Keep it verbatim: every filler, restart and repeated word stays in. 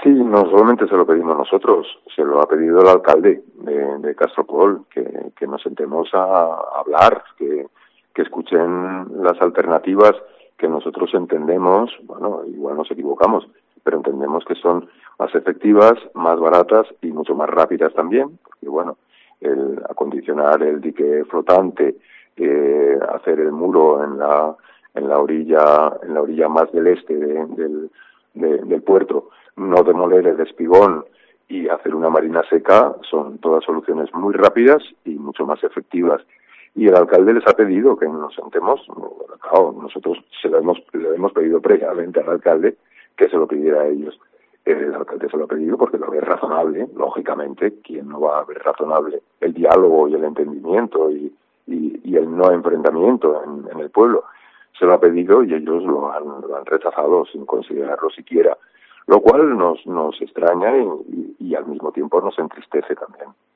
Sí, no solamente se lo pedimos nosotros, se lo ha pedido el alcalde de, de Castropol, que, que nos sentemos a hablar, que, que escuchen las alternativas que nosotros entendemos, bueno, igual nos equivocamos, pero entendemos que son más efectivas, más baratas y mucho más rápidas también, porque bueno, el acondicionar el dique flotante, eh, hacer el muro en la en la orilla en la orilla más del este de, del, de, del puerto, no demoler el espigón y hacer una marina seca, son todas soluciones muy rápidas y mucho más efectivas. Y el alcalde les ha pedido que nos sentemos, claro, nosotros se lo hemos, le hemos pedido previamente al alcalde que se lo pidiera a ellos. El alcalde se lo ha pedido porque lo ve razonable, lógicamente, ¿quién no va a ver razonable el diálogo y el entendimiento y, y, y el no enfrentamiento en, en el pueblo? Se lo ha pedido y ellos lo han, lo han rechazado sin considerarlo siquiera, lo cual nos, nos extraña y, y, y al mismo tiempo nos entristece también.